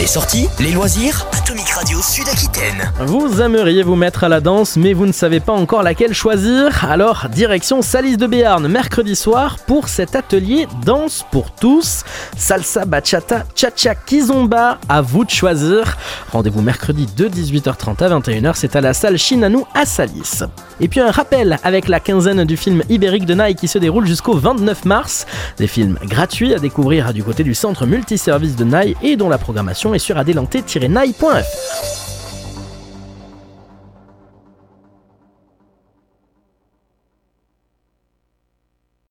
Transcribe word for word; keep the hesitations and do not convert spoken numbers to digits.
Les sorties, les loisirs, Atomic Radio Sud-Aquitaine. Vous aimeriez vous mettre à la danse, mais vous ne savez pas encore laquelle choisir? Alors, direction Salis de Béarn, mercredi soir, pour cet atelier Danse pour tous. Salsa, bachata, cha-cha, kizomba, à vous de choisir. Rendez-vous mercredi de dix-huit heures trente à vingt et une heures, c'est à la salle Chinanou à Salis. Et puis un rappel avec la quinzaine du film Ibérique de Naï qui se déroule jusqu'au vingt-neuf mars. Des films gratuits à découvrir du côté du centre multiservice de Naï et dont la programmation est sur adelante tiret naï point f r.